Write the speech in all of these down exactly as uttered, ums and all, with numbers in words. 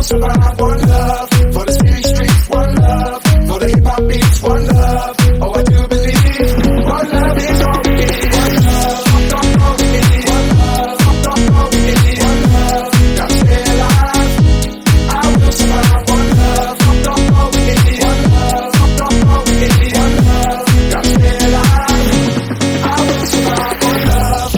survive. One love for the city streets. One love for the hip hop beats. One love. Oh, I do believe one love is all we need. One love, don't all we need. One love, don't all we need. One love, gotta stay alive. I will survive. One love, don't all we need. One love, don't all we need. One love, gotta stay alive. I will survive. One love.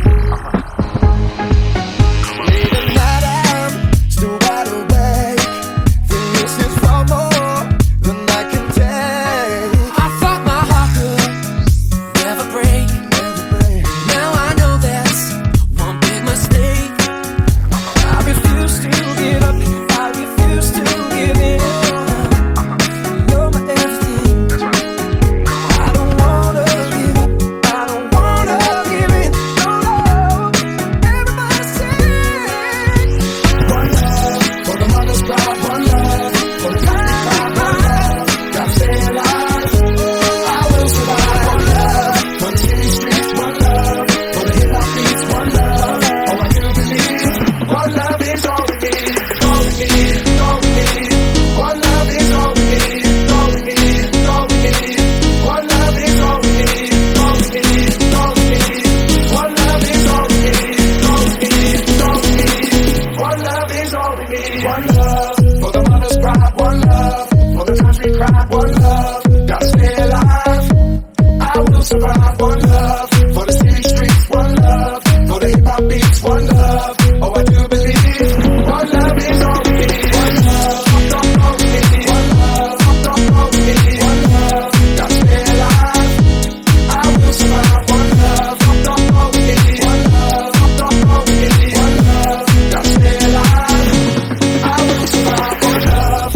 Late at night, I'm still wide awake. This is far more than I can take. I thought my heart could never break. Now I know that's one big mistake. I refuse to give up. I refuse to give in. You're my everything. I don't wanna give up. I don't wanna give in. No, everybody sing. One love for the mother's pride. One love for the country pride. One love, gotta stay alive. I will survive. One love for the city streets. One love for the hip hop beats. One love, oh I do believe one love is all we need. All we need, all we need. One love is all we need. All we need, all we need. One love is all we need. All we need, all we need. One love is all we need. All we need, all we need. One love is all we need. One love for the mother's pride. One love for the country pride. One love, gotta stay alive. I will survive. One love for the city streets. One love for the hip hop beats. One love, oh I do believe one love is all we need. One love, don't all we need. One love, don't all we need. One love, gotta stay alive. I will survive. One love, don't all we need. One love, don't all we need. One love, gotta stay alive. I will survive. One love.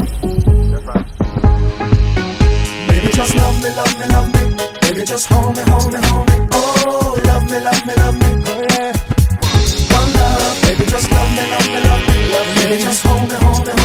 Baby, just love me, love me, love me. Baby, just hold me, hold me, hold me. Oh, love me, love me, love me. Oh, yeah. One love, baby, just love me, love me, love me, love me. Baby, just hold me, hold me,